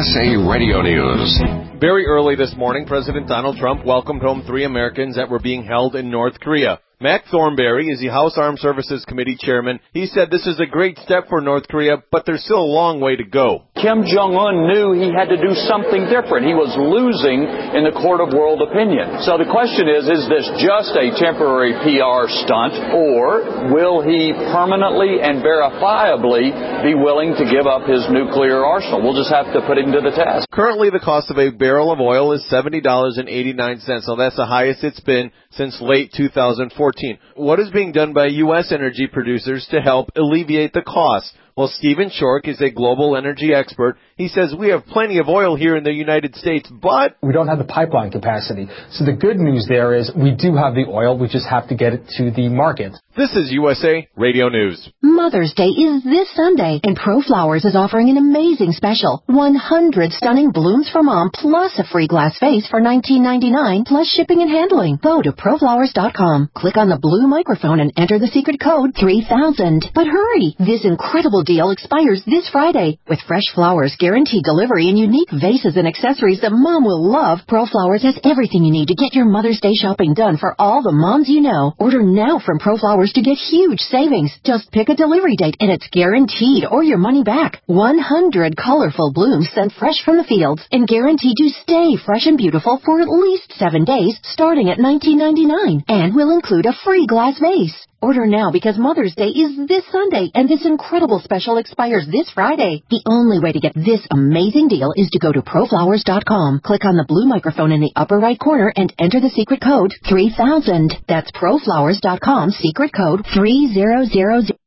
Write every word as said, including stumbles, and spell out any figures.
S A Radio News. Very early this morning, President Donald Trump welcomed home three Americans that were being held in North Korea. Mac Thornberry is the House Armed Services Committee chairman. He said this is a great step for North Korea, but there's still a long way to go. Kim Jong-un knew he had to do something different. He was losing in the court of world opinion. So the question is, is this just a temporary P R stunt, or will he permanently and verifiably be willing to give up his nuclear arsenal? We'll just have to put him to the test. Currently, the cost of a barrel of oil is seventy dollars and eighty-nine cents. So that's the highest it's been since late two thousand fourteen. What is being done by U S energy producers to help alleviate the cost? Well, Stephen Shork is a global energy expert. He says we have plenty of oil here in the United States, but we don't have the pipeline capacity. So the good news there is we do have the oil. We just have to get it to the market. This is U S A Radio News. Mother's Day is this Sunday, and ProFlowers is offering an amazing special. one hundred stunning blooms for mom, plus a free glass vase for nineteen ninety-nine, plus shipping and handling. Go to pro flowers dot com, click on the blue microphone, and enter the secret code three thousand. But hurry! This incredible deal expires this Friday. With fresh flowers, guaranteed delivery, and unique vases and accessories that mom will love, ProFlowers has everything you need to get your Mother's Day shopping done for all the moms you know. Order now from ProFlowers to get huge savings. Just pick a delivery date and it's guaranteed or your money back. one hundred colorful blooms sent fresh from the fields and guaranteed to stay fresh and beautiful for at least seven days starting at nineteen ninety-nine, and will include a free glass vase. Order now because Mother's Day is this Sunday and this incredible special expires this Friday. The only way to get this amazing deal is to go to pro flowers dot com, click on the blue microphone in the upper right corner, and enter the secret code three thousand. That's pro flowers dot com, secret code three thousand.